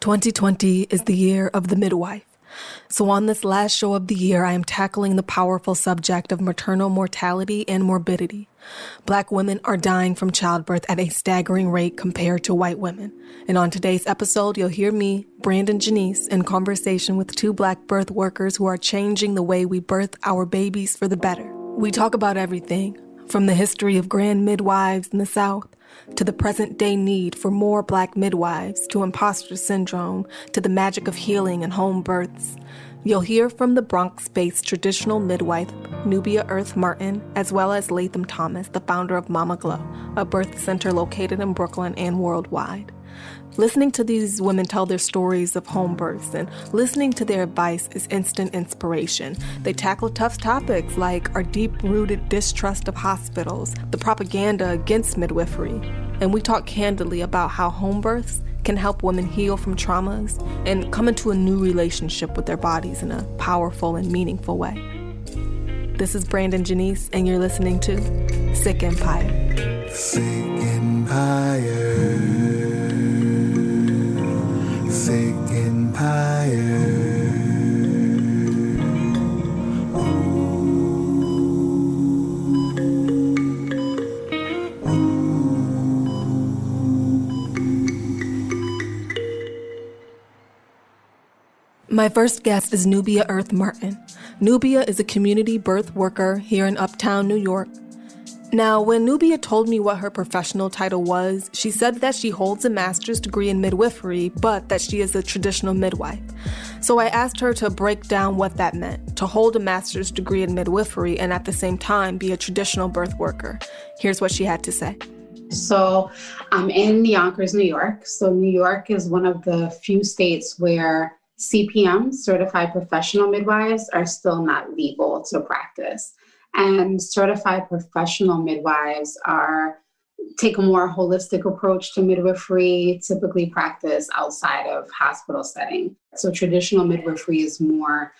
2020 is the year of the midwife. So on this last show of the year, I am tackling the powerful subject of maternal mortality and morbidity. Black women are dying from childbirth at a staggering rate compared to white women. And on today's episode, you'll hear me, Brandon Janice, in conversation with two Black birth workers who are changing the way we birth our babies for the better. We talk about everything, from the history of grand midwives in the South, to the present-day need for more Black midwives, to imposter syndrome, to the magic of healing and home births. You'll hear from the Bronx-based traditional midwife, Nubia Earth Martin, as well as Latham Thomas, the founder of Mama Glow, a birth center located in Brooklyn and worldwide. Listening to these women tell their stories of home births and listening to their advice is instant inspiration. They tackle tough topics like our deep-rooted distrust of hospitals, the propaganda against midwifery, and we talk candidly about how home births can help women heal from traumas and come into a new relationship with their bodies in a powerful and meaningful way. This is Brandon Janice, and you're listening to Sick Empire. Sick Empire. Sick Empire. My first guest is Nubia Earth Martin. Nubia is a community birth worker here in Uptown, New York. Now, when Nubia told me what her professional title was, she said that she holds a master's degree in midwifery, but that she is a traditional midwife. So I asked her to break down what that meant, to hold a master's degree in midwifery and at the same time be a traditional birth worker. Here's what she had to say. So I'm in Yonkers, New York. So New York is one of the few states where CPM, certified professional midwives, are still not legal to practice. And certified professional midwives take a more holistic approach to midwifery, typically practice outside of hospital setting. So traditional midwifery is more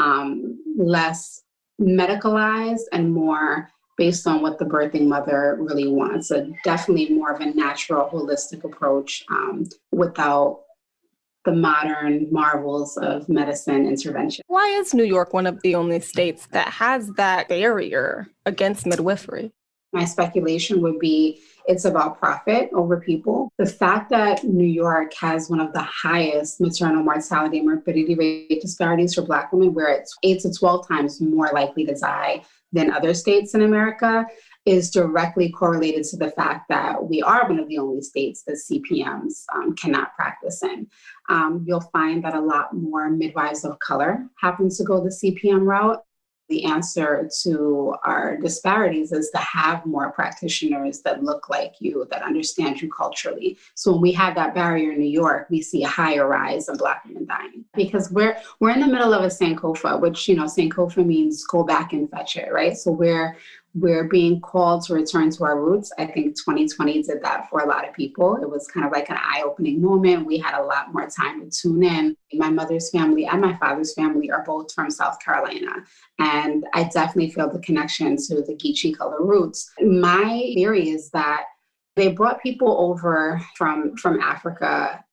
less medicalized and more based on what the birthing mother really wants. So definitely more of a natural, holistic approach without the modern marvels of medicine intervention. Why is New York one of the only states that has that barrier against midwifery? My speculation would be it's about profit over people. The fact that New York has one of the highest maternal mortality and morbidity rate disparities for Black women, where it's 8 to 12 times more likely to die than other states in America, is directly correlated to the fact that we are one of the only states that CPMs cannot practice in. You'll find that a lot more midwives of color happen to go the CPM route. The answer to our disparities is to have more practitioners that look like you, that understand you culturally. So when we have that barrier in New York, we see a higher rise of Black women dying because we're in the middle of a Sankofa, which, Sankofa means go back and fetch it, right? So we're being called to return to our roots. I think 2020 did that for a lot of people. It was kind of like an eye-opening moment. We had a lot more time to tune in. My mother's family and my father's family are both from South Carolina. And I definitely feel the connection to the Geechee color roots. My theory is that they brought people over from Africa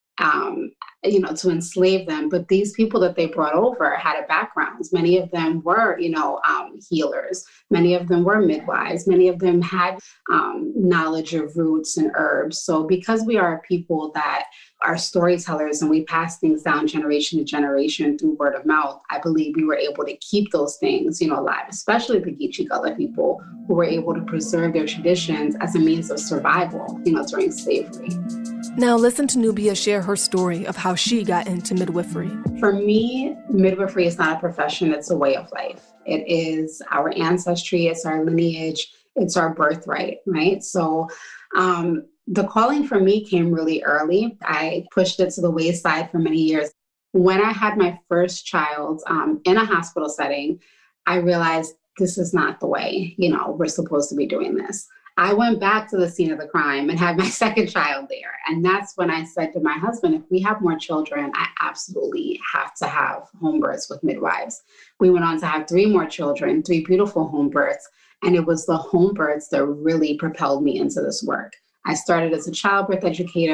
to enslave them. But these people that they brought over had a backgrounds. Many of them were, healers. Many of them were midwives. Many of them had knowledge of roots and herbs. So because we are a people that are storytellers and we pass things down generation to generation through word of mouth, I believe we were able to keep those things, alive, especially the Geechee color people who were able to preserve their traditions as a means of survival, during slavery. Now listen to Nubia share her story of how she got into midwifery. For me, midwifery is not a profession, it's a way of life. It is our ancestry, it's our lineage, it's our birthright, right? So the calling for me came really early. I pushed it to the wayside for many years. When I had my first child in a hospital setting, I realized this is not the way, we're supposed to be doing this. I went back to the scene of the crime and had my second child there. And that's when I said to my husband, if we have more children, I absolutely have to have home births with midwives. We went on to have 3 more children, 3 beautiful home births. And it was the home births that really propelled me into this work. I started as a childbirth educator.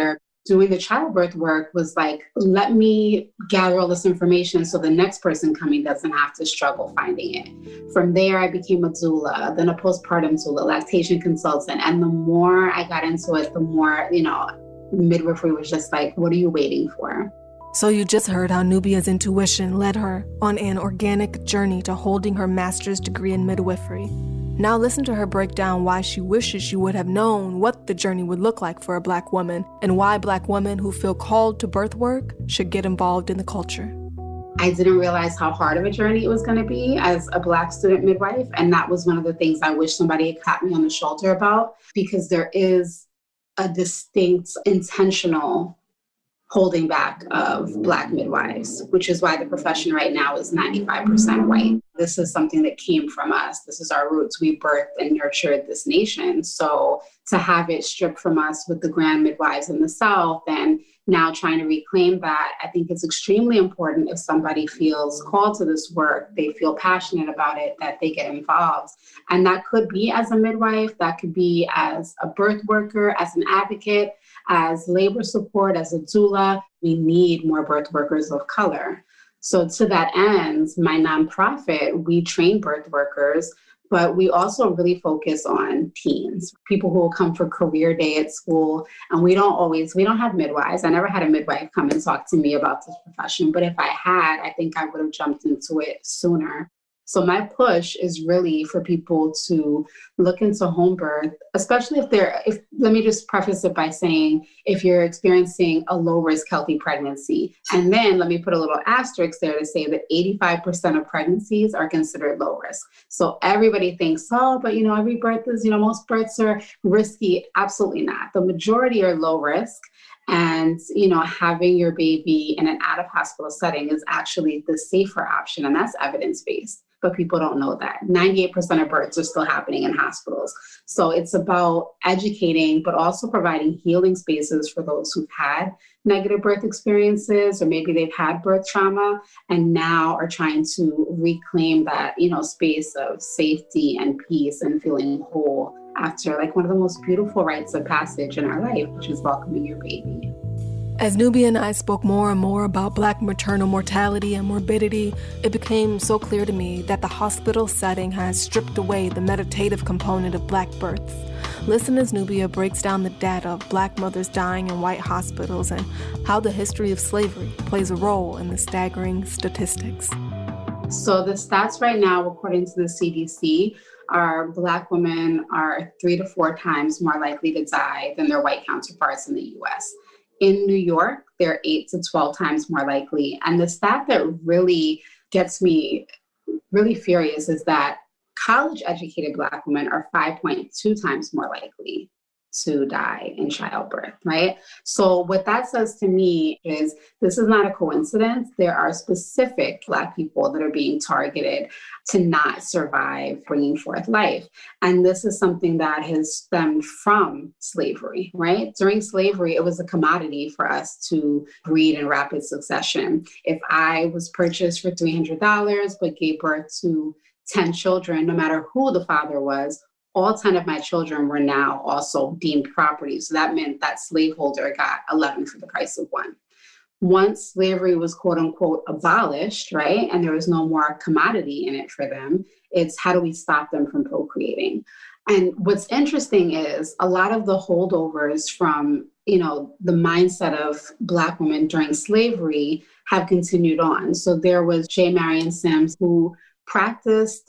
doing the childbirth work was like, let me gather all this information so the next person coming doesn't have to struggle finding it. From there, I became a doula, then a postpartum doula, lactation consultant. And the more I got into it, the more, midwifery was just like, what are you waiting for? So you just heard how Nubia's intuition led her on an organic journey to holding her master's degree in midwifery. Now listen to her break down why she wishes she would have known what the journey would look like for a Black woman and why Black women who feel called to birth work should get involved in the culture. I didn't realize how hard of a journey it was going to be as a Black student midwife. And that was one of the things I wish somebody had clapped me on the shoulder about, because there is a distinct, intentional holding back of Black midwives, which is why the profession right now is 95% white. This is something that came from us. This is our roots. We birthed and nurtured this nation. So to have it stripped from us with the grand midwives in the South and now trying to reclaim that, I think it's extremely important if somebody feels called to this work, they feel passionate about it, that they get involved. And that could be as a midwife, that could be as a birth worker, as an advocate, as labor support, as a doula. We need more birth workers of color. So to that end, my nonprofit, we train birth workers, but we also really focus on teens, people who will come for career day at school. And we don't have midwives. I never had a midwife come and talk to me about this profession, but if I had, I think I would have jumped into it sooner. So my push is really for people to look into home birth, especially let me just preface it by saying, if you're experiencing a low risk healthy pregnancy, and then let me put a little asterisk there to say that 85% of pregnancies are considered low risk. So everybody thinks, but every birth is, most births are risky. Absolutely not. The majority are low risk. And, having your baby in an out of hospital setting is actually the safer option. And that's evidence-based. But people don't know that 98% of births are still happening in hospitals. So it's about educating, but also providing healing spaces for those who've had negative birth experiences, or maybe they've had birth trauma and now are trying to reclaim that, space of safety and peace and feeling whole after one of the most beautiful rites of passage in our life, which is welcoming your baby. As Nubia and I spoke more and more about Black maternal mortality and morbidity, it became so clear to me that the hospital setting has stripped away the meditative component of Black births. Listen as Nubia breaks down the data of Black mothers dying in white hospitals and how the history of slavery plays a role in the staggering statistics. So the stats right now, according to the CDC, are Black women are 3 to 4 times more likely to die than their white counterparts in the US. In New York, they're 8 to 12 times more likely. And the stat that really gets me really furious is that college-educated Black women are 5.2 times more likely to die in childbirth, right? So what that says to me is this is not a coincidence. There are specific Black people that are being targeted to not survive bringing forth life. And this is something that has stemmed from slavery, right? During slavery, it was a commodity for us to breed in rapid succession. If I was purchased for $300 but gave birth to 10 children, no matter who the father was, all 10 of my children were now also deemed property. So that meant that slaveholder got 11 for the price of 1. Once slavery was quote unquote abolished, right, and there was no more commodity in it for them, it's how do we stop them from procreating? And what's interesting is a lot of the holdovers from, the mindset of Black women during slavery have continued on. So there was J. Marion Sims, who practiced,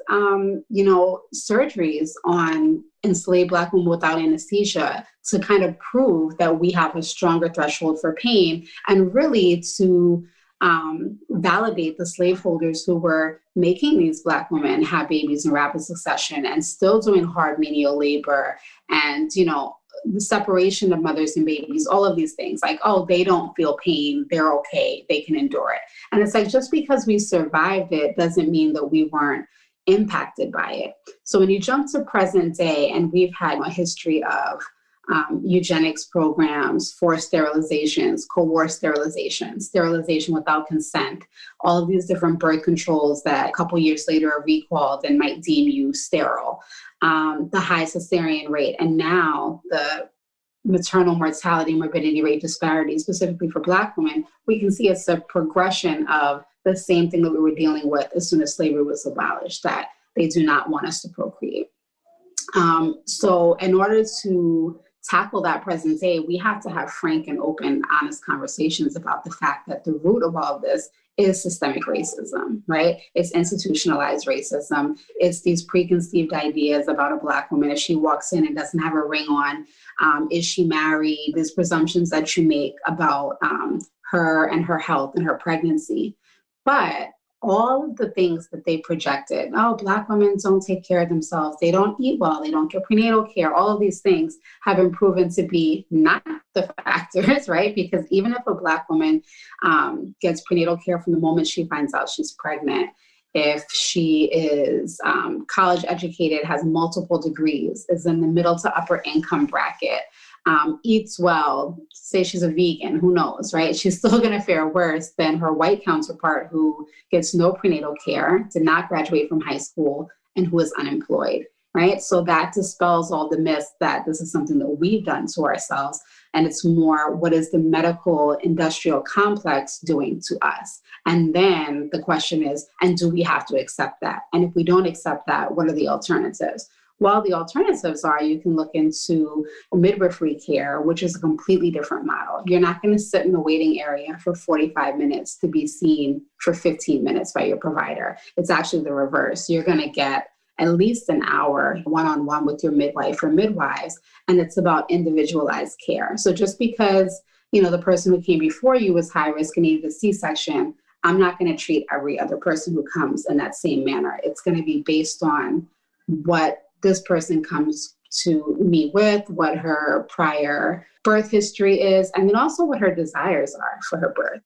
surgeries on enslaved Black women without anesthesia to kind of prove that we have a stronger threshold for pain, and really to validate the slaveholders who were making these Black women have babies in rapid succession and still doing hard menial labor and, the separation of mothers and babies, all of these things they don't feel pain, they're okay, they can endure it. And it's just because we survived it doesn't mean that we weren't impacted by it. So when you jump to present day, and we've had a history of eugenics programs, forced sterilizations, coerced sterilization, sterilization without consent, all of these different birth controls that a couple years later are recalled and might deem you sterile, the high cesarean rate, and now the maternal mortality and morbidity rate disparity, specifically for Black women, we can see it's a progression of the same thing that we were dealing with as soon as slavery was abolished, that they do not want us to procreate. So in order to tackle that present day, we have to have frank and open, honest conversations about the fact that the root of all of this is systemic racism, right? It's institutionalized racism. It's these preconceived ideas about a Black woman. If she walks in and doesn't have a ring on, is she married? There's presumptions that you make about her and her health and her pregnancy. But all of the things that they projected, oh, Black women don't take care of themselves, they don't eat well, they don't get prenatal care, all of these things have been proven to be not the factors, right? Because even if a Black woman gets prenatal care from the moment she finds out she's pregnant, if she is college educated, has multiple degrees, is in the middle to upper income bracket, eats well, say she's a vegan, who knows, right? She's still going to fare worse than her white counterpart who gets no prenatal care, did not graduate from high school, and who is unemployed, right? So that dispels all the myths that this is something that we've done to ourselves. And it's more, what is the medical industrial complex doing to us? And then the question is, and do we have to accept that? And if we don't accept that, what are the alternatives? Well, the alternatives are you can look into midwifery care, which is a completely different model. You're not going to sit in a waiting area for 45 minutes to be seen for 15 minutes by your provider. It's actually the reverse. You're going to get at least an hour one-on-one with your midwife or midwives, and it's about individualized care. So just because, the person who came before you was high risk and needed a C-section, I'm not going to treat every other person who comes in that same manner. It's going to be based on what this person comes to me with, what her prior birth history is, and then also what her desires are for her birth.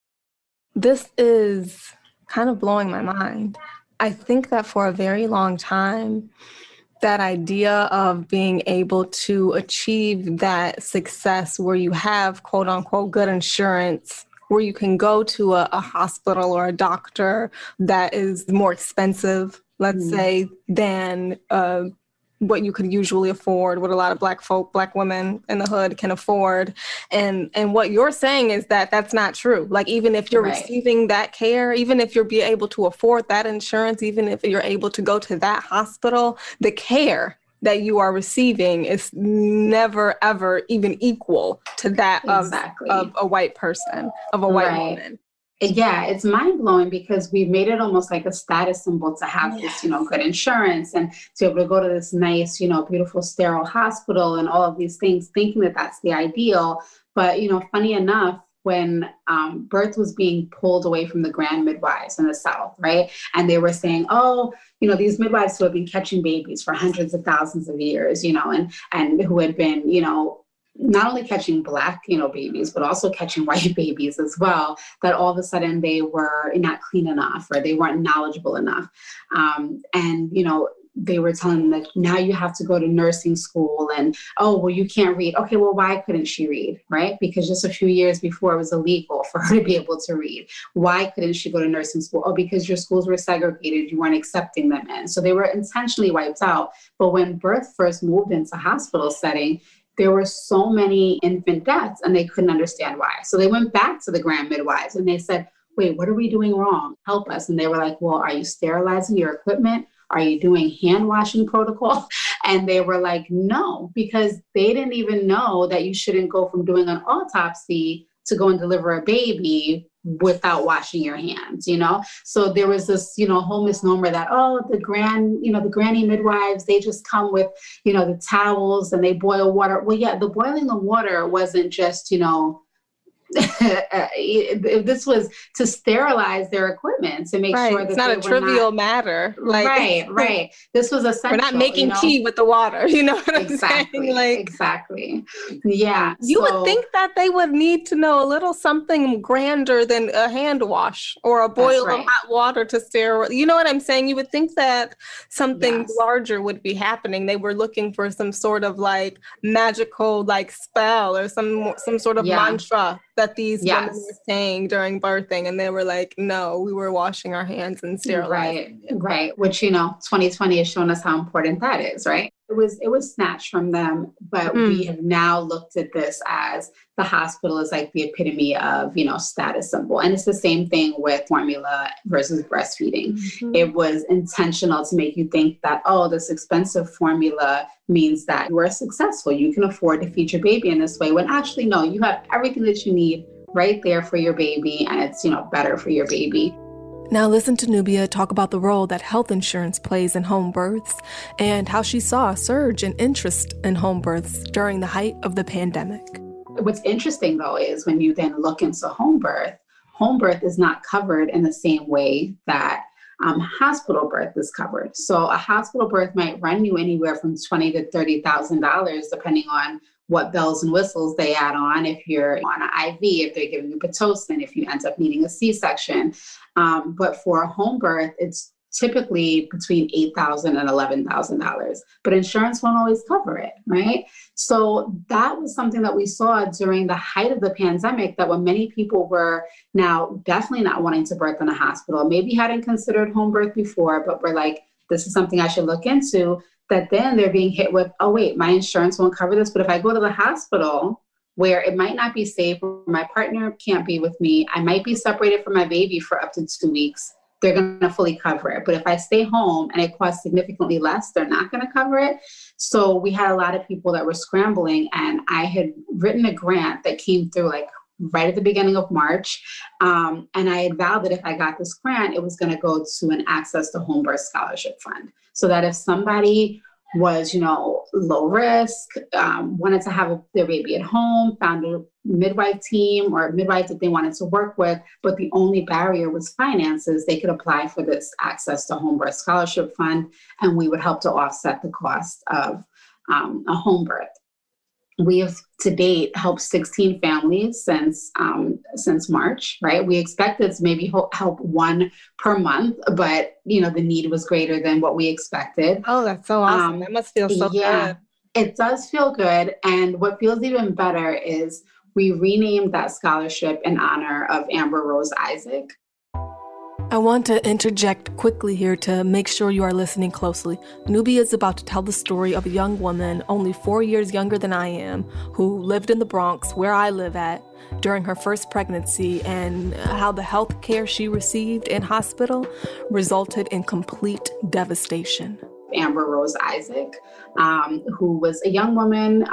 This is kind of blowing my mind. I think that for a very long time, that idea of being able to achieve that success where you have quote unquote good insurance, where you can go to a hospital or a doctor that is more expensive, let's say, than what you could usually afford, what a lot of Black women in the hood can afford. And what you're saying is that that's not true. Like, even if you're receiving that care, even if you're be able to afford that insurance, even if you're able to go to that hospital, the care that you are receiving is never, ever even equal to that of a white person, of a white woman. Yeah, it's mind-blowing because we've made it almost like a status symbol to have this, good insurance and to be able to go to this nice, beautiful sterile hospital and all of these things, thinking that that's the ideal. But, funny enough, when birth was being pulled away from the grand midwives in the South, right? And they were saying, oh, these midwives who have been catching babies for hundreds of thousands of years, and who had been, not only catching Black, babies, but also catching white babies as well, that all of a sudden they were not clean enough or they weren't knowledgeable enough. They were telling them that now you have to go to nursing school and, oh, well, you can't read. Okay, well, why couldn't she read, right? Because just a few years before it was illegal for her to be able to read. Why couldn't she go to nursing school? Oh, because your schools were segregated. You weren't accepting them in. So they were intentionally wiped out. But when birth first moved into hospital setting, there were so many infant deaths and they couldn't understand why. So they went back to the grand midwives and they said, wait, what are we doing wrong? Help us. And they were like, well, are you sterilizing your equipment? Are you doing hand washing protocol? And they were like, no, because they didn't even know that you shouldn't go from doing an autopsy to go and deliver a baby without washing your hands, So there was this, whole misnomer that, oh, the granny midwives, they just come with, the towels and they boil water. Well, yeah, the boiling of water wasn't just, this was to sterilize their equipment to make sure that it's not a trivial matter. Right. This was essential. We're not making tea with the water. You know what I'm saying? Exactly. Yeah. You would think that they would need to know a little something grander than a hand wash or a boil of hot water to sterilize. You know what I'm saying? You would think that something larger would be happening. They were looking for some sort of magical spell or some sort of mantra that these women were saying during birthing. And they were like, no, we were washing our hands and sterilizing. Right. Which, 2020 has shown us how important that is, right? It was snatched from them, but we have now looked at this as the hospital is like the epitome of, status symbol. And it's the same thing with formula versus breastfeeding. It was intentional to make you think that, oh, this expensive formula means that you are successful. You can afford to feed your baby in this way, when actually, no, you have everything that you need right there for your baby. And it's, better for your baby. Now listen to Nubia talk about the role that health insurance plays in home births and how she saw a surge in interest in home births during the height of the pandemic. What's interesting, though, is when you then look into home birth is not covered in the same way that hospital birth is covered. So a hospital birth might run you anywhere from $20,000 to $30,000, depending on what bells and whistles they add on. If you're on an IV, if they're giving you Pitocin, if you end up needing a C-section. But for a home birth, it's typically between $8,000 and $11,000, but insurance won't always cover it, right? So that was something that we saw during the height of the pandemic, that when many people were now definitely not wanting to birth in a hospital, maybe hadn't considered home birth before, but were like, this is something I should look into, that then they're being hit with, oh, wait, my insurance won't cover this. But if I go to the hospital where it might not be safe, my partner can't be with me, I might be separated from my baby for up to 2 weeks, they're going to fully cover it. But if I stay home and it costs significantly less, they're not going to cover it. So we had a lot of people that were scrambling, and I had written a grant that came through like right at the beginning of March. And I had vowed that if I got this grant, it was going to go to an Access to Home Birth Scholarship Fund. So that if somebody was, low risk, wanted to have their baby at home, found a midwife team or midwife that they wanted to work with, but the only barrier was finances, they could apply for this Access to Home Birth Scholarship Fund, and we would help to offset the cost of a home birth. We have to date helped 16 families since March, right? We expected to maybe help one per month, but the need was greater than what we expected. Oh, that's so awesome. That must feel so good. It does feel good. And what feels even better is we renamed that scholarship in honor of Amber Rose Isaac. I want to interject quickly here to make sure you are listening closely. Nubia is about to tell the story of a young woman only 4 years younger than I am, who lived in the Bronx, where I live at, during her first pregnancy, and how the health care she received in hospital resulted in complete devastation. Amber Rose Isaac, who was a young woman,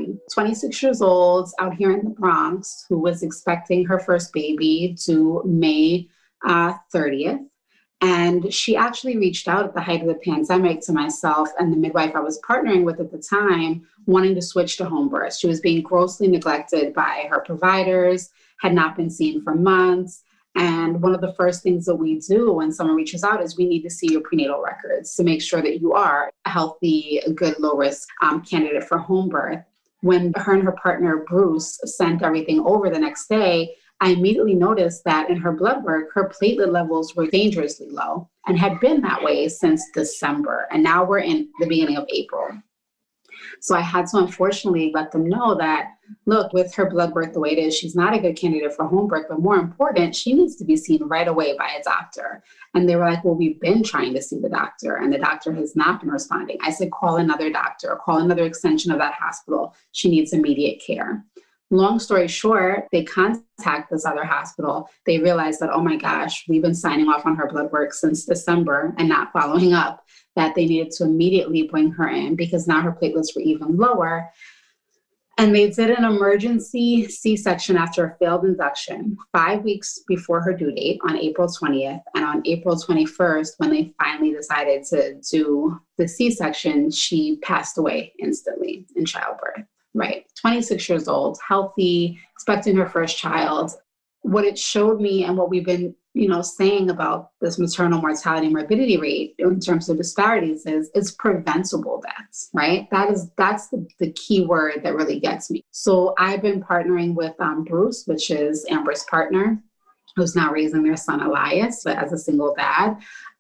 26 years old, out here in the Bronx, who was expecting her first baby to May 30th. And she actually reached out at the height of the pandemic to myself and the midwife I was partnering with at the time, wanting to switch to home birth. She was being grossly neglected by her providers, had not been seen for months. And one of the first things that we do when someone reaches out is we need to see your prenatal records to make sure that you are a healthy, good, low-risk candidate for home birth. When her and her partner, Bruce, sent everything over the next day, I immediately noticed that in her blood work, her platelet levels were dangerously low and had been that way since December. And now we're in the beginning of April. So I had to unfortunately let them know that, look, with her blood work the way it is, she's not a good candidate for home birth, but more important, she needs to be seen right away by a doctor. And they were like, well, we've been trying to see the doctor and the doctor has not been responding. I said, call another doctor or call another extension of that hospital. She needs immediate care. Long story short, they contact this other hospital. They realized that, oh my gosh, we've been signing off on her blood work since December and not following up, that they needed to immediately bring her in because now her platelets were even lower. And they did an emergency C-section after a failed induction 5 weeks before her due date on April 20th. And on April 21st, when they finally decided to do the C-section, she passed away instantly in childbirth. Right, 26 years old, healthy, expecting her first child. What it showed me and what we've been, saying about this maternal mortality morbidity rate in terms of disparities is it's preventable deaths, right? That's the key word that really gets me. So I've been partnering with Bruce, which is Amber's partner, who's now raising their son Elias as a single dad,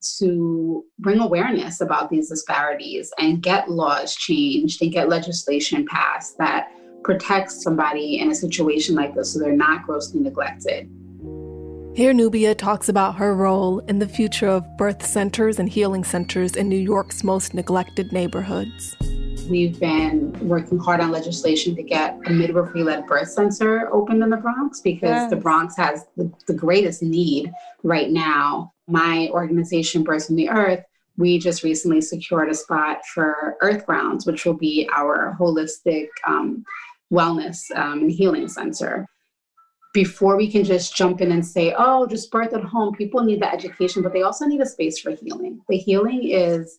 to bring awareness about these disparities and get laws changed and get legislation passed that protects somebody in a situation like this so they're not grossly neglected. Here, Nubia talks about her role in the future of birth centers and healing centers in New York's most neglected neighborhoods. we've been working hard on legislation to get a midwifery-led birth center opened in the Bronx because the Bronx has the greatest need right now. My organization, Births from the Earth, we just recently secured a spot for Earth Grounds, which will be our holistic wellness and healing center. Before we can just jump in and say, oh, just birth at home, people need the education, but they also need a space for healing. The healing is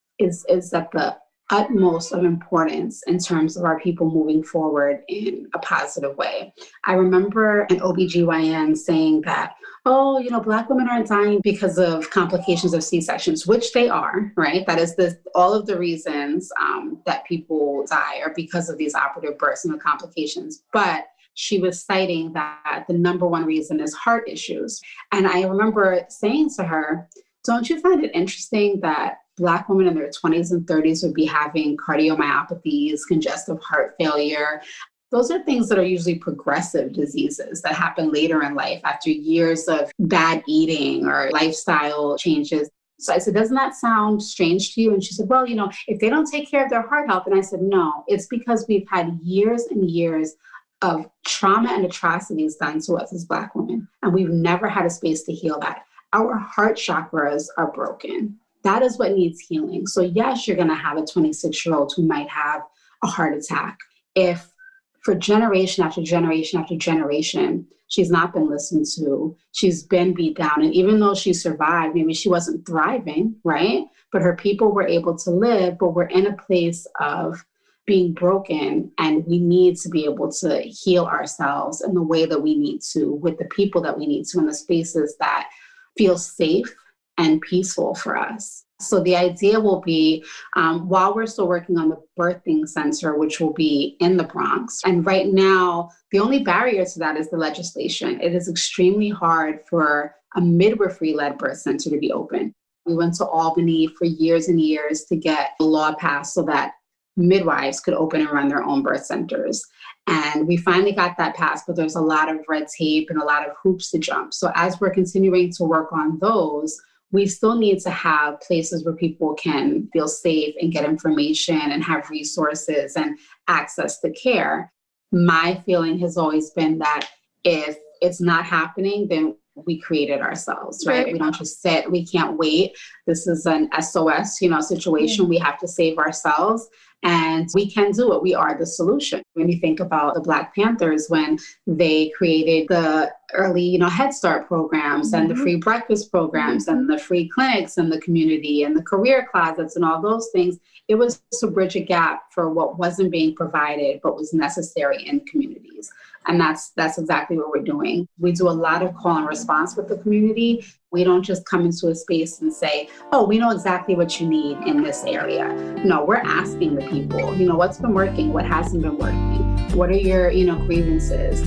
at the utmost of importance in terms of our people moving forward in a positive way. I remember an OBGYN saying that, oh, Black women aren't dying because of complications of C-sections, which they are, right? That is all of the reasons that people die are because of these operative births and the complications. But she was citing that the number one reason is heart issues. And I remember saying to her, don't you find it interesting that Black women in their 20s and 30s would be having cardiomyopathies, congestive heart failure? Those are things that are usually progressive diseases that happen later in life after years of bad eating or lifestyle changes. So I said, doesn't that sound strange to you? And she said, well, if they don't take care of their heart health. And I said, no, it's because we've had years and years of trauma and atrocities done to us as Black women. And we've never had a space to heal that. Our heart chakras are broken. That is what needs healing. So yes, you're going to have a 26-year-old who might have a heart attack. If for generation after generation after generation, she's not been listened to, she's been beat down. And even though she survived, maybe she wasn't thriving, right? But her people were able to live, but we're in a place of being broken, and we need to be able to heal ourselves in the way that we need to, with the people that we need to, in the spaces that feel safe and peaceful for us. So the idea will be, while we're still working on the birthing center, which will be in the Bronx, and right now, the only barrier to that is the legislation. It is extremely hard for a midwifery-led birth center to be open. We went to Albany for years and years to get a law passed so that midwives could open and run their own birth centers. And we finally got that passed, but there's a lot of red tape and a lot of hoops to jump. So as we're continuing to work on those, we still need to have places where people can feel safe and get information and have resources and access to care. My feeling has always been that if it's not happening, then we create it ourselves, right? We don't just sit, we can't wait. This is an SOS, situation. We have to save ourselves. And we can do it. We are the solution. When you think about the Black Panthers, when they created the early, Head Start programs and the free breakfast programs and the free clinics in the community and the career closets and all those things, it was to bridge a gap for what wasn't being provided, but was necessary in communities. And that's exactly what we're doing. We do a lot of call and response with the community. We don't just come into a space and say, oh, we know exactly what you need in this area. No, we're asking the people, what's been working, what hasn't been working, what are your, grievances.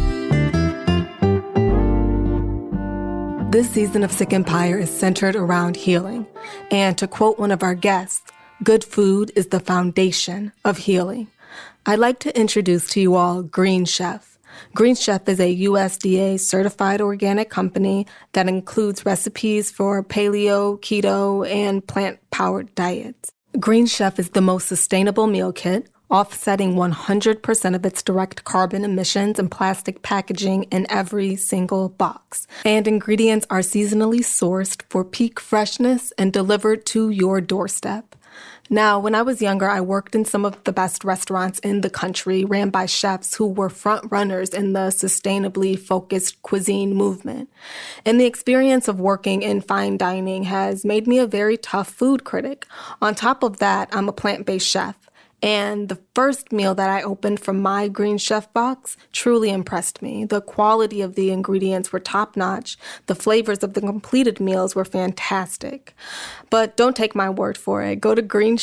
This season of Sick Empire is centered around healing. And to quote one of our guests, good food is the foundation of healing. I'd like to introduce to you all Green Chef. Green Chef is a USDA certified organic company that includes recipes for paleo, keto, and plant-powered diets. Green Chef is the most sustainable meal kit, offsetting 100% of its direct carbon emissions and plastic packaging in every single box. And ingredients are seasonally sourced for peak freshness and delivered to your doorstep. Now, when I was younger, I worked in some of the best restaurants in the country, ran by chefs who were front runners in the sustainably focused cuisine movement. And the experience of working in fine dining has made me a very tough food critic. On top of that, I'm a plant-based chef. And the first meal that I opened from my Green Chef box truly impressed me. The quality of the ingredients were top-notch. The flavors of the completed meals were fantastic. But don't take my word for it. Go to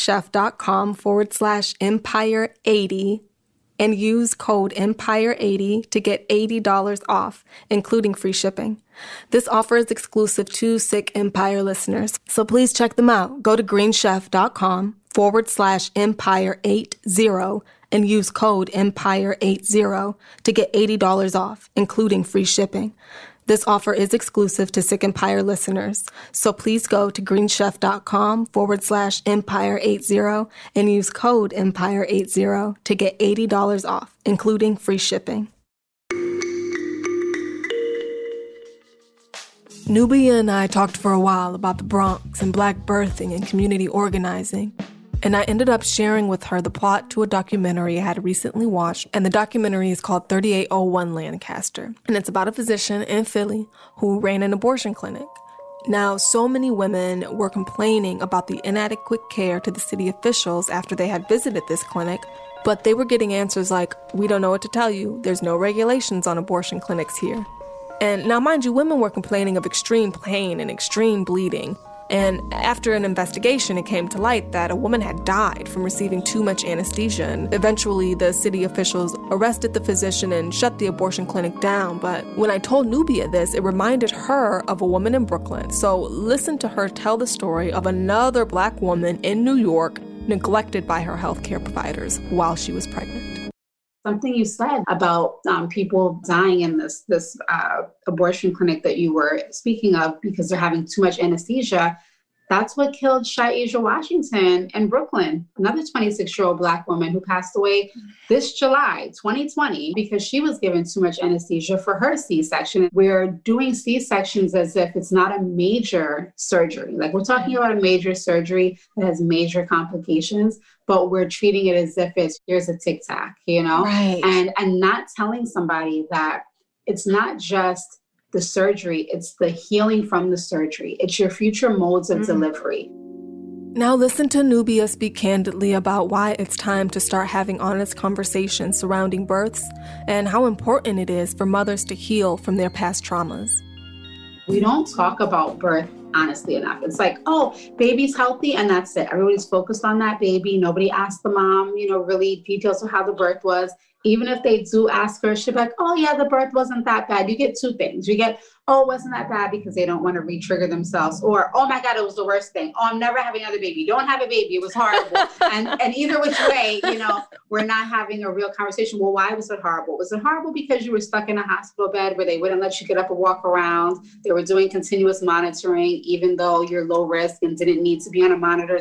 greenchef.com/empire80 and use code EMPIRE80 to get $80 off, including free shipping. This offer is exclusive to Sick Empire listeners, so please check them out. Go to greenchef.com/empire80 and use code EMPIRE80 to get $80 off, including free shipping. This offer is exclusive to Sick Empire listeners, so please go to greenchef.com/empire80 and use code empire80 to get $80 off, including free shipping. Nubia and I talked for a while about the Bronx and Black birthing and community organizing, and I ended up sharing with her the plot to a documentary I had recently watched, and the documentary is called 3801 Lancaster, and it's about a physician in Philly who ran an abortion clinic. Now, so many women were complaining about the inadequate care to the city officials after they had visited this clinic, but they were getting answers like, "We don't know what to tell you, there's no regulations on abortion clinics here." And now, mind you, women were complaining of extreme pain and extreme bleeding. And after an investigation, it came to light that a woman had died from receiving too much anesthesia. And eventually, the city officials arrested the physician and shut the abortion clinic down. But when I told Nubia this, it reminded her of a woman in Brooklyn. So listen to her tell the story of another Black woman in New York neglected by her healthcare providers while she was pregnant. Something you said about people dying in this abortion clinic that you were speaking of because they're having too much anesthesia. That's what killed Shaisha Washington in Brooklyn, another 26-year-old Black woman who passed away this July, 2020, because she was given too much anesthesia for her C-section. We're doing C-sections as if it's not a major surgery. Like, we're talking about a major surgery that has major complications, but we're treating it as if here's a tic tac, Right. And not telling somebody that it's not just the surgery, it's the healing from the surgery. It's your future modes of delivery. Now listen to Nubia speak candidly about why it's time to start having honest conversations surrounding births and how important it is for mothers to heal from their past traumas. We don't talk about birth honestly enough. It's like, oh, baby's healthy and that's it. Everybody's focused on that baby. Nobody asked the mom, really details of how the birth was. Even if they do ask her, she'll be like, oh yeah, the birth wasn't that bad. You get two things. You get, oh, it wasn't that bad because they don't want to re-trigger themselves. Or, oh my God, it was the worst thing. Oh, I'm never having another baby. Don't have a baby. It was horrible. and either which way, we're not having a real conversation. Well, why was it horrible? Was it horrible because you were stuck in a hospital bed where they wouldn't let you get up and walk around? They were doing continuous monitoring, even though you're low risk and didn't need to be on a monitor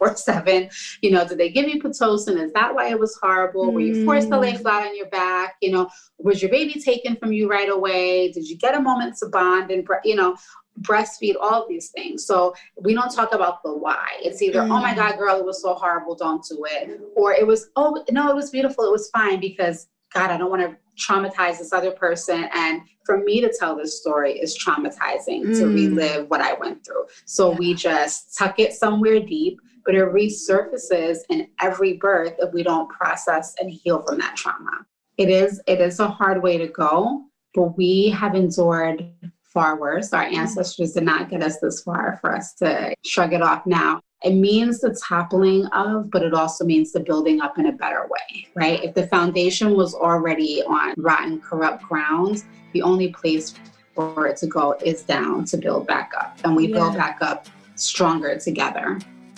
24/7. Did they give you Pitocin? Is that why it was horrible? Were you forced to lay flat on your back? Was your baby taken from you right away? Did you get a moment to bond and, breastfeed? All of these things. So we don't talk about the why. It's either, oh my God, girl, it was so horrible, don't do it. Or it was, oh no, it was beautiful, it was fine, because God, I don't want to traumatize this other person. And for me to tell this story is traumatizing to relive what I went through. So we just tuck it somewhere deep, but it resurfaces in every birth if we don't process and heal from that trauma. It is a hard way to go, but we have endured far worse. Our ancestors did not get us this far for us to shrug it off now. It means the toppling of, but it also means the building up in a better way, right? If the foundation was already on rotten, corrupt ground, the only place for it to go is down to build back up. And we build back up stronger together.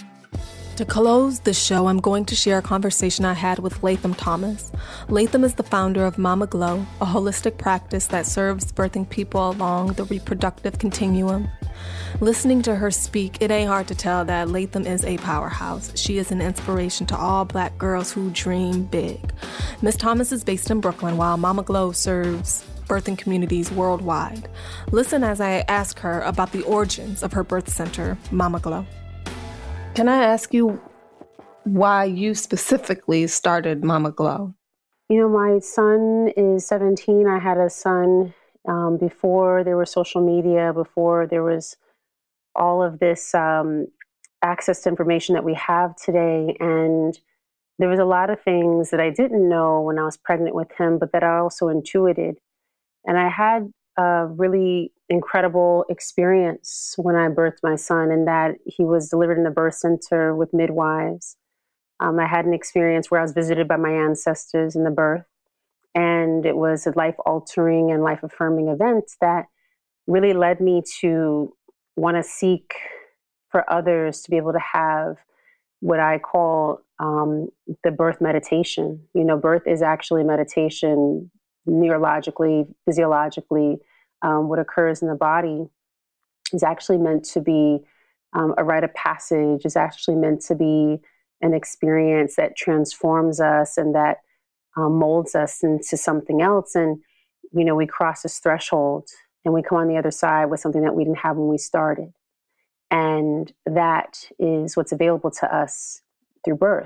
To close the show, I'm going to share a conversation I had with Latham Thomas. Latham is the founder of Mama Glow, a holistic practice that serves birthing people along the reproductive continuum. Listening to her speak, it ain't hard to tell that Latham is a powerhouse. She is an inspiration to all Black girls who dream big. Miss Thomas is based in Brooklyn, while Mama Glow serves birthing communities worldwide. Listen as I ask her about the origins of her birth center, Mama Glow. Can I ask you why you specifically started Mama Glow? My son is 17. I had a son before there was social media, before there was all of this access to information that we have today. And there was a lot of things that I didn't know when I was pregnant with him, but that I also intuited. And I had a really incredible experience when I birthed my son, in that he was delivered in the birth center with midwives. I had an experience where I was visited by my ancestors in the birth, and it was a life-altering and life-affirming event that really led me to want to seek for others to be able to have what I call the birth meditation. Birth is actually meditation, neurologically, physiologically, what occurs in the body is actually meant to be a rite of passage, is actually meant to be an experience that transforms us and that molds us into something else. And, we cross this threshold and we come on the other side with something that we didn't have when we started. And that is what's available to us through birth.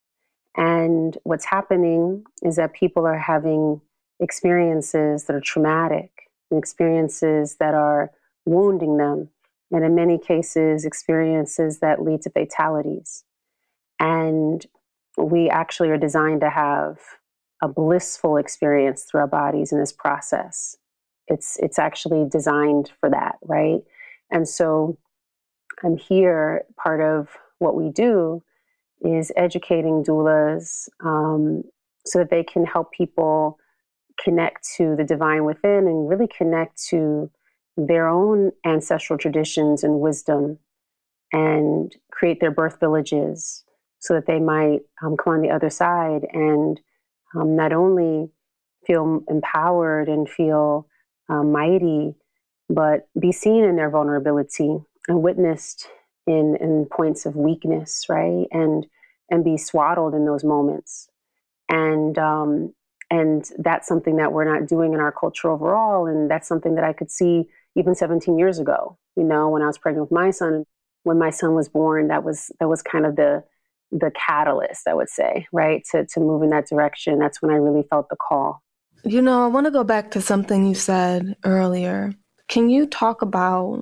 And what's happening is that people are having experiences that are traumatic, experiences that are wounding them, and in many cases, experiences that lead to fatalities. And we actually are designed to have a blissful experience through our bodies in this process. It's actually designed for that, right? And so I'm here, part of what we do is educating doulas so that they can help people connect to the divine within and really connect to their own ancestral traditions and wisdom and create their birth villages so that they might come on the other side and not only feel empowered and feel mighty, but be seen in their vulnerability and witnessed in points of weakness, right? And be swaddled in those moments. And that's something that we're not doing in our culture overall. And that's something that I could see even 17 years ago, when I was pregnant with my son. When my son was born, that was kind of the catalyst, I would say, right? To move in that direction. That's when I really felt the call. I want to go back to something you said earlier. Can you talk about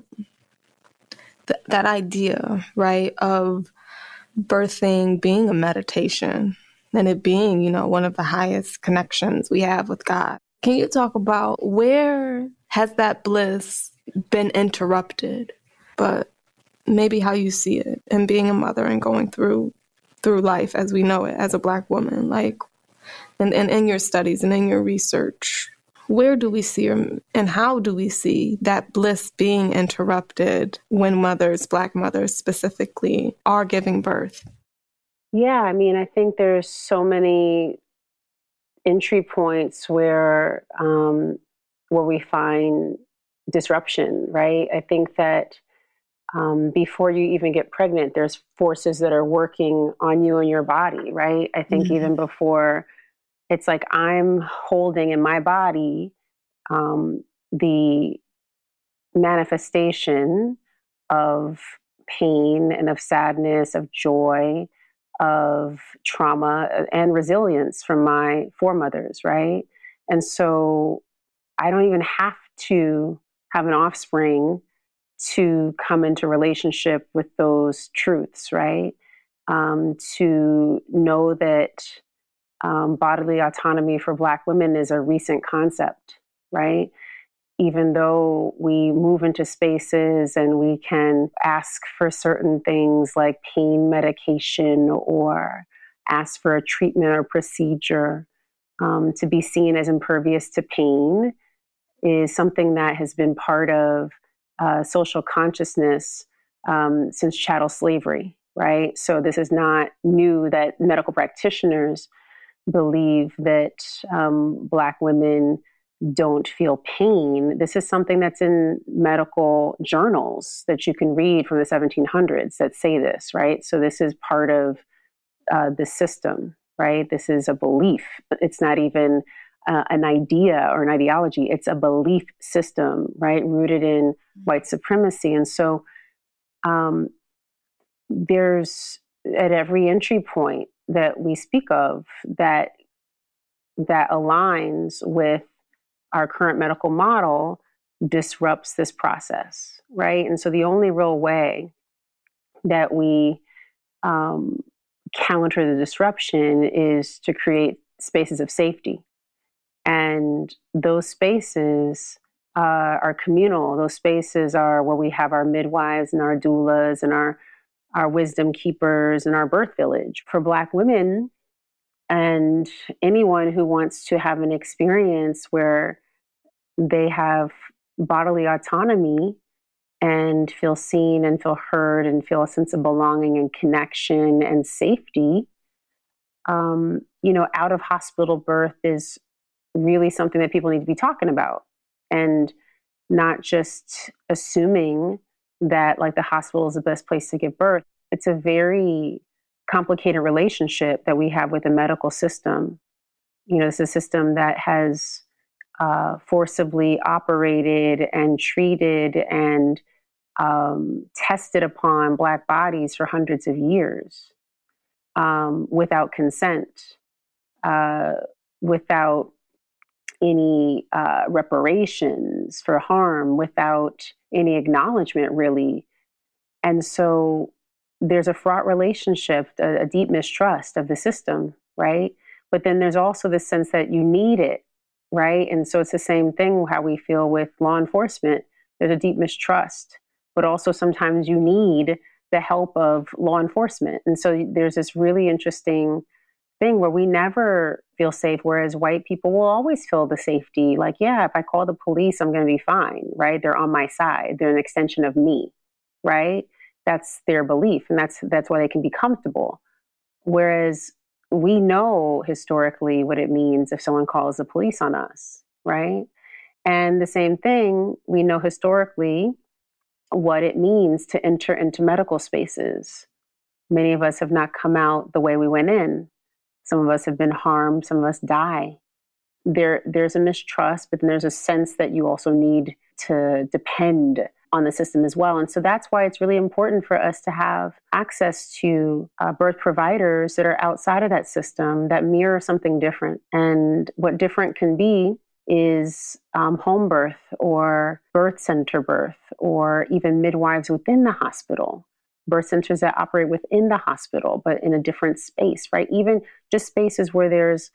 that idea, right, of birthing being a meditation and it being, one of the highest connections we have with God? Can you talk about where has that bliss been interrupted, but maybe how you see it and being a mother and going through life as we know it as a Black woman, like, and in your studies and in your research, where do we see and how do we see that bliss being interrupted when mothers, Black mothers specifically, are giving birth? Yeah, I think there's so many entry points where we find disruption, right? I think that before you even get pregnant, there's forces that are working on you and your body, right? I think even before, it's like I'm holding in my body the manifestation of pain and of sadness, of joy, of trauma and resilience from my foremothers, right? And so I don't even have to have an offspring to come into relationship with those truths, right? To know that bodily autonomy for Black women is a recent concept, right? Even though we move into spaces and we can ask for certain things like pain medication or ask for a treatment or procedure, to be seen as impervious to pain is something that has been part of social consciousness since chattel slavery, right? So this is not new that medical practitioners believe that Black women don't feel pain. This is something that's in medical journals that you can read from the 1700s that say this, right? So this is part of the system, right? This is a belief. It's not even an idea or an ideology. It's a belief system, right? Rooted in white supremacy. And so there's at every entry point that we speak of that aligns with our current medical model disrupts this process, right? And so the only real way that we counter the disruption is to create spaces of safety. And those spaces are communal. Those spaces are where we have our midwives and our doulas and our wisdom keepers and our birth village. For Black women and anyone who wants to have an experience where they have bodily autonomy and feel seen and feel heard and feel a sense of belonging and connection and safety, out of hospital birth is really something that people need to be talking about. And not just assuming that like the hospital is the best place to give birth. It's a very complicated relationship that we have with the medical system. You know, it's a system that has forcibly operated and treated and tested upon Black bodies for hundreds of years without consent, without any reparations for harm, without any acknowledgement, really. And so there's a fraught relationship, a deep mistrust of the system, right? But then there's also the sense that you need it, right? And so it's the same thing how we feel with law enforcement. There's a deep mistrust, but also sometimes you need the help of law enforcement. And so there's this really interesting thing where we never feel safe, whereas white people will always feel the safety. Like, yeah, if I call the police, I'm going to be fine, right? They're on my side. They're an extension of me, right? That's their belief, and that's why they can be comfortable. Whereas we know historically what it means if someone calls the police on us, right? And the same thing, we know historically what it means to enter into medical spaces. Many of us have not come out the way we went in. Some of us have been harmed. Some of us die. There's a mistrust, but then there's a sense that you also need to depend on the system as well. And so that's why it's really important for us to have access to birth providers that are outside of that system that mirror something different. And what different can be is home birth or birth center birth, or even midwives within the hospital, birth centers that operate within the hospital, but in a different space, right? Even just spaces where there's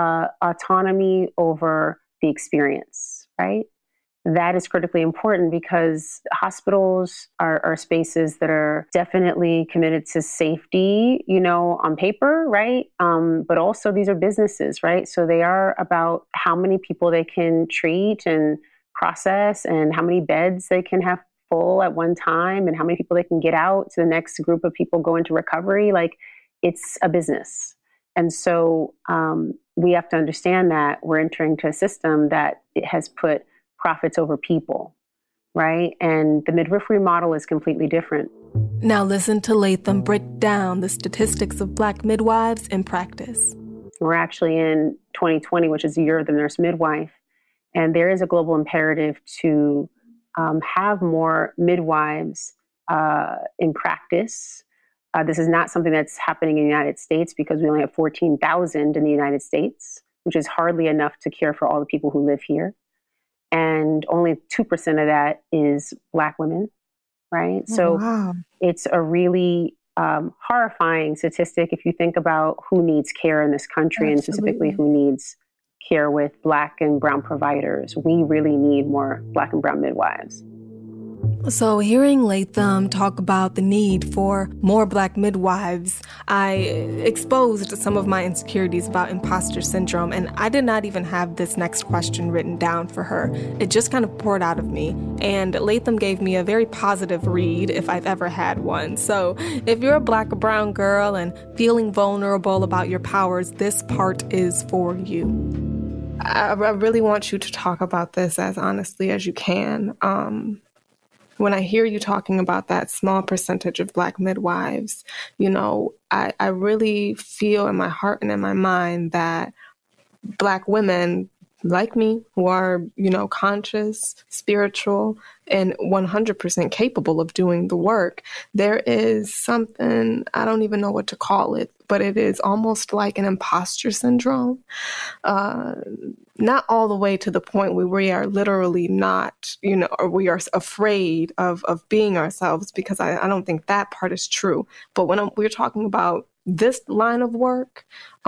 autonomy over the experience, right? That is critically important because hospitals are spaces that are definitely committed to safety, you know, on paper, right? But also these are businesses, right? So they are about how many people they can treat and process and how many beds they can have full at one time and how many people they can get out to the next group of people go into recovery. Like, it's a business. And so we have to understand that we're entering into a system that it has put profits over people, right? And the midwifery model is completely different. Now listen to Latham break down the statistics of Black midwives in practice. We're actually in 2020, which is the year of the nurse midwife. And there is a global imperative to have more midwives in practice. This is not something that's happening in the United States because we only have 14,000 in the United States, which is hardly enough to care for all the people who live here. And only 2% of that is Black women, right? Oh, so wow. It's a really horrifying statistic if you think about who needs care in this country. Absolutely. And specifically who needs care with Black and brown providers. We really need more Black and brown midwives. So hearing Latham talk about the need for more Black midwives, I exposed some of my insecurities about imposter syndrome, and I did not even have this next question written down for her. It just kind of poured out of me, and Latham gave me a very positive read if I've ever had one. So if you're a Black or brown girl and feeling vulnerable about your powers, this part is for you. I really want you to talk about this as honestly as you can. When I hear you talking about that small percentage of Black midwives, you know, I really feel in my heart and in my mind that Black women like me who are, you know, conscious, spiritual, and 100% capable of doing the work, there is something, I don't even know what to call it, but it is almost like an imposter syndrome. Not all the way to the point where we are literally not, you know, or we are afraid of being ourselves, because I don't think that part is true. But when we're talking about this line of work,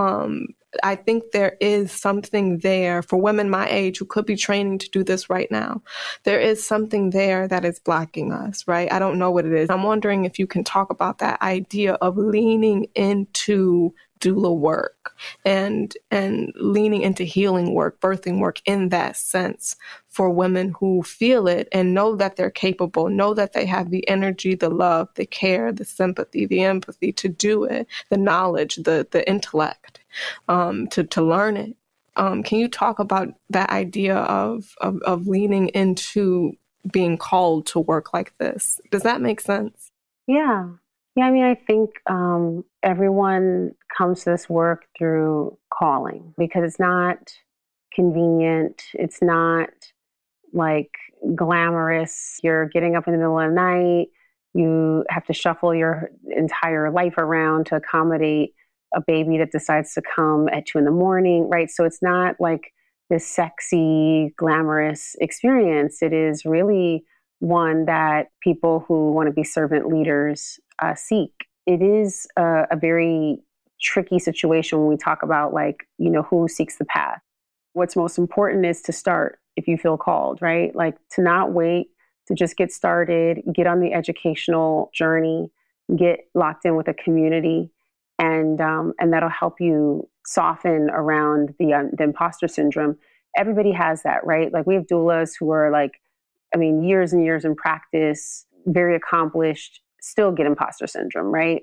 I think there is something there for women my age who could be training to do this right now. There is something there that is blocking us, right? I don't know what it is. I'm wondering if you can talk about that idea of leaning into doula work and leaning into healing work, birthing work in that sense for women who feel it and know that they're capable, know that they have the energy, the love, the care, the sympathy, the empathy to do it, the knowledge, the intellect, to learn it. Can you talk about that idea of leaning into being called to work like this? Does that make sense? Yeah. Yeah, I mean, I think everyone comes to this work through calling because it's not convenient. It's not like glamorous. You're getting up in the middle of the night. You have to shuffle your entire life around to accommodate a baby that decides to come at 2 a.m, right? So it's not like this sexy, glamorous experience. It is really one that people who want to be servant leaders seek. It is a very tricky situation when we talk about like, who seeks the path. What's most important is to start if you feel called, right? Like to not wait, to just get started, get on the educational journey, get locked in with a community, and that'll help you soften around the imposter syndrome. Everybody has that, right? Like we have doulas who are like, years and years in practice, very accomplished, still get imposter syndrome, right?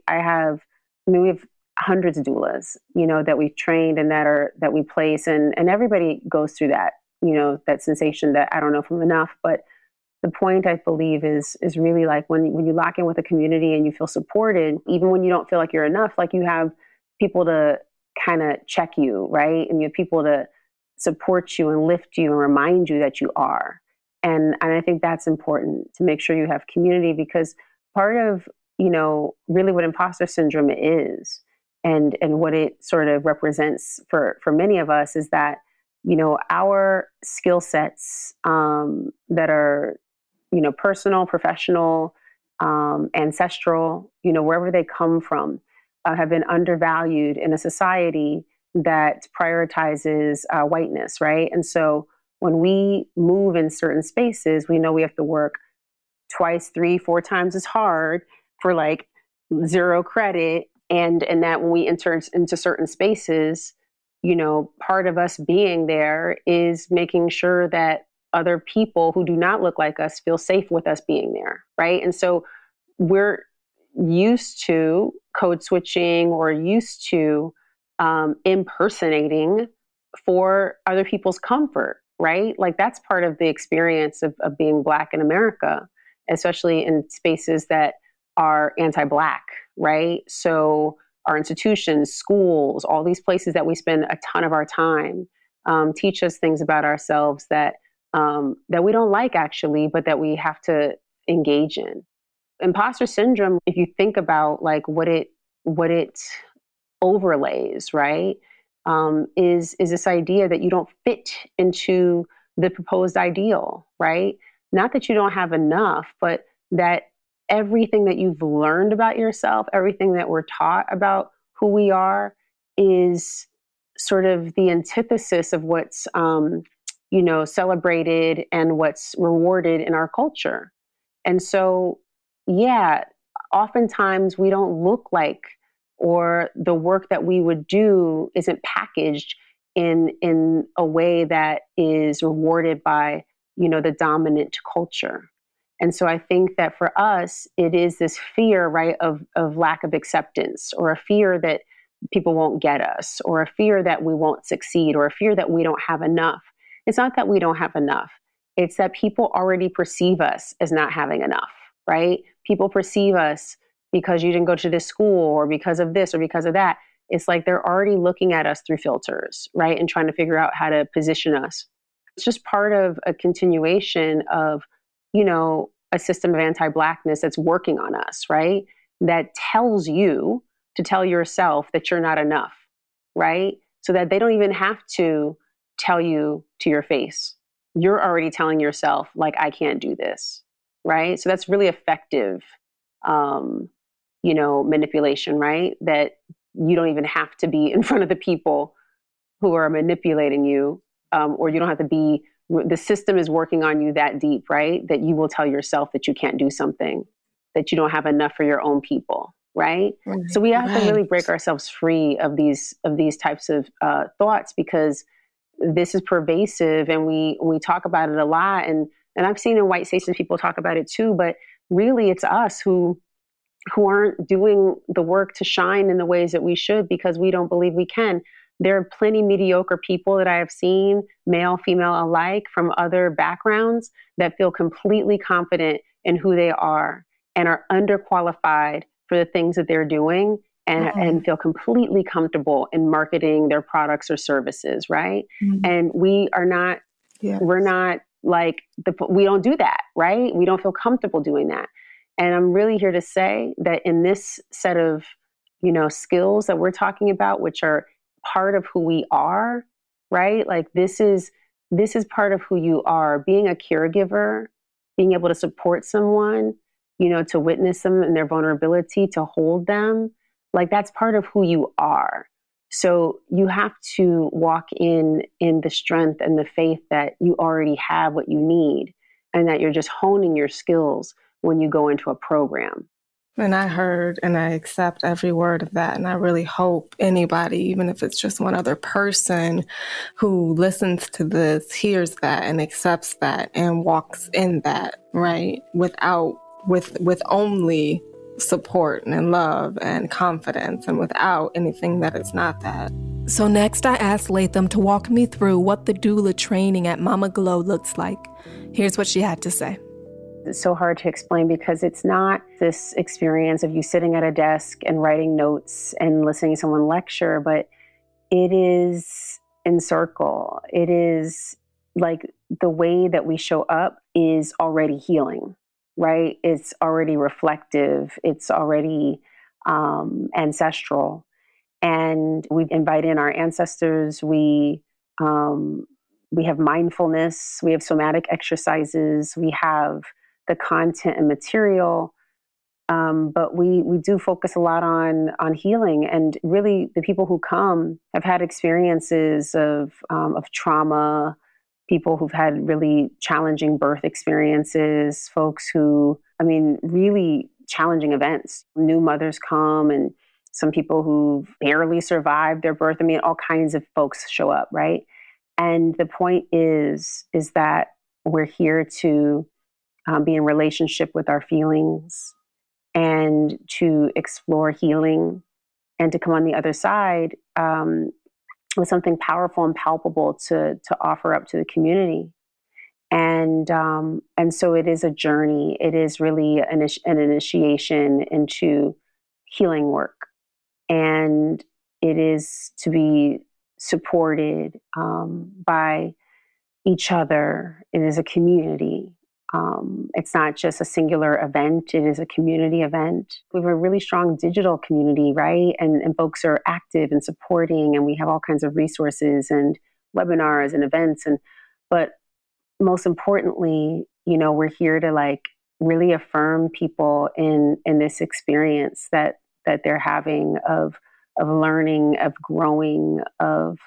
We have hundreds of doulas, that we've trained and that we place, and everybody goes through that, that sensation that I don't know if I'm enough. But the point, I believe, is really like when you lock in with a community and you feel supported, even when you don't feel like you're enough, like you have people to kind of check you, right? And you have people to support you and lift you and remind you that you are. And I think that's important to make sure you have community, because part of, really what imposter syndrome is and what it sort of represents for many of us is that, our skill sets that are, personal, professional, ancestral, wherever they come from, have been undervalued in a society that prioritizes whiteness, right? And so when we move in certain spaces, we know we have to work twice, 3, 4 times as hard for like 0 credit. And that when we enter into certain spaces, part of us being there is making sure that other people who do not look like us feel safe with us being there, right? And so we're used to code switching or used to impersonating for other people's comfort, right? Like that's part of the experience of being Black in America, especially in spaces that are anti-Black, right? So our institutions, schools, all these places that we spend a ton of our time teach us things about ourselves that we don't like actually, but that we have to engage in. Imposter syndrome, if you think about like what it overlays, right, is this idea that you don't fit into the proposed ideal, right? Not that you don't have enough, but that everything that you've learned about yourself, everything that we're taught about who we are is sort of the antithesis of what's, celebrated and what's rewarded in our culture. And so, yeah, oftentimes we don't look like, or the work that we would do isn't packaged in a way that is rewarded by, the dominant culture. And so I think that for us, it is this fear, right, of lack of acceptance, or a fear that people won't get us, or a fear that we won't succeed, or a fear that we don't have enough. It's not that we don't have enough. It's that people already perceive us as not having enough, right? People perceive us because you didn't go to this school, or because of this, or because of that. It's like they're already looking at us through filters, right? And trying to figure out how to position us. It's just part of a continuation of, a system of anti-Blackness that's working on us, right? That tells you to tell yourself that you're not enough, right? So that they don't even have to tell you to your face. You're already telling yourself, like, I can't do this, right? So that's really effective, manipulation, right? That you don't even have to be in front of the people who are manipulating you, or you don't have to be, the system is working on you that deep, right? That you will tell yourself that you can't do something, that you don't have enough for your own people, right? So we have to really break ourselves free of these types of thoughts, because this is pervasive, and we talk about it a lot. And I've seen in white spaces people talk about it too, but really it's us who aren't doing the work to shine in the ways that we should, because we don't believe we can. There are plenty mediocre people that I have seen, male, female alike, from other backgrounds that feel completely confident in who they are and are underqualified for the things that they're doing and feel completely comfortable in marketing their products or services, right? Mm-hmm. And we are not, we're not like, we don't do that, right? We don't feel comfortable doing that. And I'm really here to say that in this set of, skills that we're talking about, which are part of who we are, right? Like this is part of who you are. Being a caregiver, being able to support someone, to witness them in their vulnerability, to hold them, like that's part of who you are. So you have to walk in the strength and the faith that you already have what you need, and that you're just honing your skills when you go into a program. And I heard and I accept every word of that. And I really hope anybody, even if it's just one other person who listens to this, hears that and accepts that and walks in that, right? With only support and love and confidence, and without anything that is not that. So next I asked Latham to walk me through what the doula training at Mama Glow looks like. Here's what she had to say. It's so hard to explain because it's not this experience of you sitting at a desk and writing notes and listening to someone lecture, but it is in circle. It is like the way that we show up is already healing, right? It's already reflective. It's already ancestral. And we invite in our ancestors. We have mindfulness. We have somatic exercises. We have the content and material, but we do focus a lot on healing. And really, the people who come have had experiences of trauma, people who've had really challenging birth experiences, folks who, really challenging events. New mothers come, and some people who barely survived their birth. All kinds of folks show up, right? And the point is that we're here to be in relationship with our feelings and to explore healing and to come on the other side with something powerful and palpable to offer up to the community. And so it is a journey. It is really an initiation into healing work. And it is to be supported by each other. It is a community. It's not just a singular event. It is a community event. We have a really strong digital community, right? And folks are active and supporting, and we have all kinds of resources and webinars and events. But most importantly, we're here to really affirm people in this experience that they're having of learning, of growing, of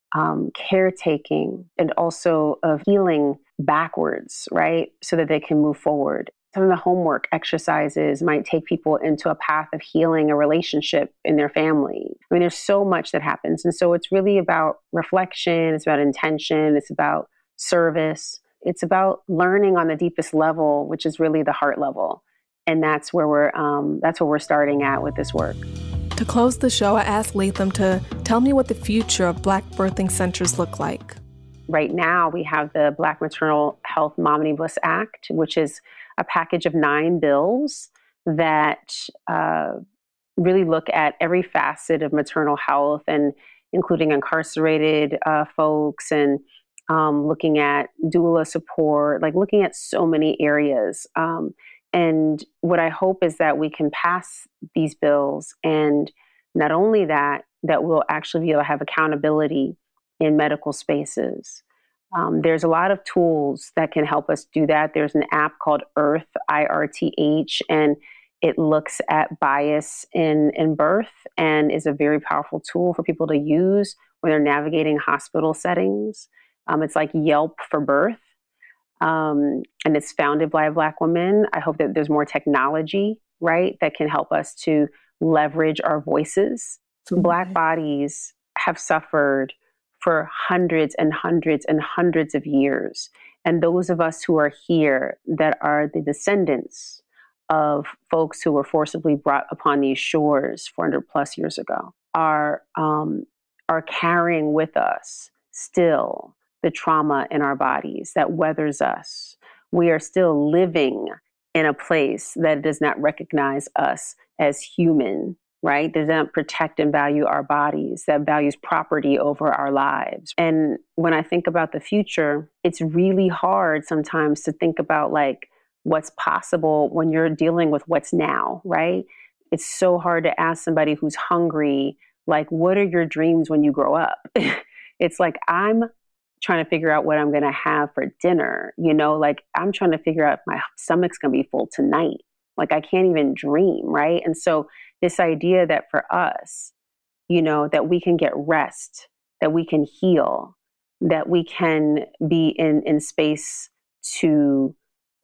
caretaking, and also of healing backwards, right? So that they can move forward. Some of the homework exercises might take people into a path of healing a relationship in their family. There's so much that happens. And so it's really about reflection. It's about intention. It's about service. It's about learning on the deepest level, which is really the heart level. And that's where we're starting at with this work. To close the show, I asked Latham to tell me what the future of Black birthing centers look like. Right now, we have the Black Maternal Health Momnibus Act, which is a package of 9 bills that really look at every facet of maternal health, and including incarcerated folks, and looking at doula support, looking at so many areas. And what I hope is that we can pass these bills, and not only that we'll actually be able to have accountability in medical spaces. There's a lot of tools that can help us do that. There's an app called IRTH, IRTH, and it looks at bias in birth and is a very powerful tool for people to use when they're navigating hospital settings. It's like Yelp for birth. And it's founded by a Black woman. I hope that there's more technology, right, that can help us to leverage our voices. Okay. Black bodies have suffered for hundreds and hundreds and hundreds of years. And those of us who are here that are the descendants of folks who were forcibly brought upon these shores 400 plus years ago are are carrying with us still the trauma in our bodies that weathers us. We are still living in a place that does not recognize us as human, right? That doesn't protect and value our bodies, that values property over our lives. And when I think about the future, it's really hard sometimes to think about like what's possible when you're dealing with what's now, right? It's so hard to ask somebody who's hungry, like, what are your dreams when you grow up? It's like, I'm trying to figure out what I'm going to have for dinner. You know, like I'm trying to figure out if my stomach's going to be full tonight. Like I can't even dream. Right. And so this idea that for us, you know, that we can get rest, that we can heal, that we can be in space to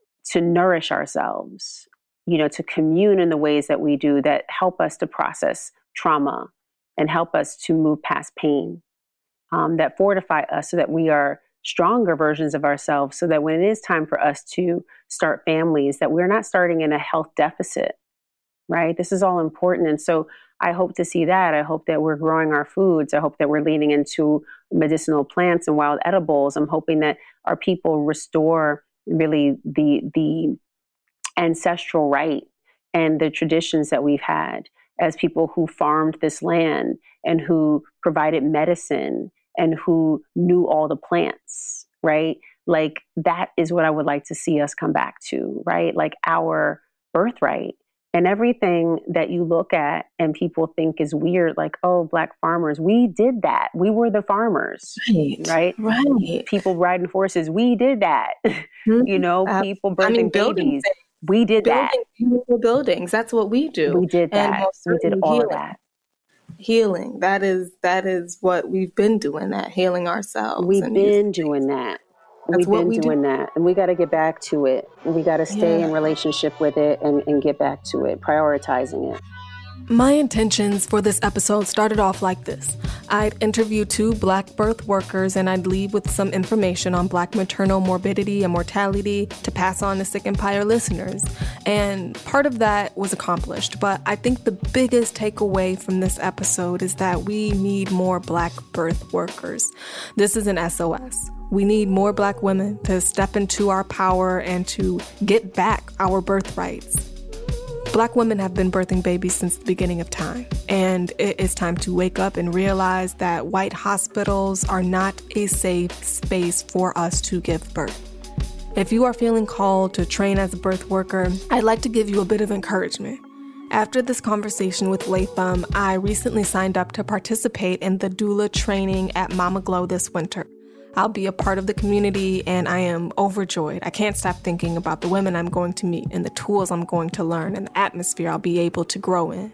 nourish ourselves, you know, to commune in the ways that we do that help us to process trauma and help us to move past pain. That fortify us so that we are stronger versions of ourselves, so that when it is time for us to start families, that we're not starting in a health deficit, right? This is all important. And so I hope to see that. I hope that we're growing our foods. I hope that we're leaning into medicinal plants and wild edibles. I'm hoping that our people restore really the ancestral right and the traditions that we've had as people who farmed this land and who provided medicine and who knew all the plants, right? Like that is what I would like to see us come back to, right? Like our birthright. And everything that you look at and people think is weird, like, oh, Black farmers, we did that. We were the farmers, right? Right. People riding horses, we did that. Mm-hmm. You know, people birthing babies, we did that. Beautiful buildings, that's what we do. We did that. We did all of that. Healing, that is what we've been doing, that healing ourselves. We've been doing that. We've been doing that. And we got to get back to it. And we got to stay in relationship with it and get back to it, prioritizing it. My intentions for this episode started off like this. I'd interview 2 Black birth workers and I'd leave with some information on Black maternal morbidity and mortality to pass on to Sick Empire listeners. And part of that was accomplished, but I think the biggest takeaway from this episode is that we need more Black birth workers. This is an SOS. We need more Black women to step into our power and to get back our birthrights. Black women have been birthing babies since the beginning of time, and it is time to wake up and realize that white hospitals are not a safe space for us to give birth. If you are feeling called to train as a birth worker, I'd like to give you a bit of encouragement. After this conversation with Latham, I recently signed up to participate in the doula training at Mama Glow this winter. I'll be a part of the community and I am overjoyed. I can't stop thinking about the women I'm going to meet and the tools I'm going to learn and the atmosphere I'll be able to grow in.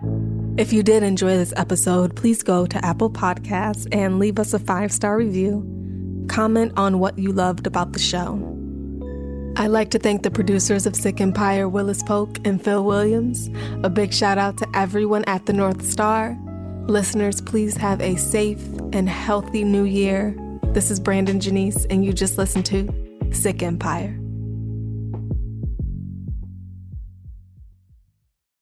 If you did enjoy this episode, please go to Apple Podcasts and leave us a 5-star review. Comment on what you loved about the show. I'd like to thank the producers of Sick Empire, Willis Polk and Phil Williams. A big shout out to everyone at the North Star. Listeners, please have a safe and healthy new year. This is Brandon Janice, and you just listened to Sick Empire.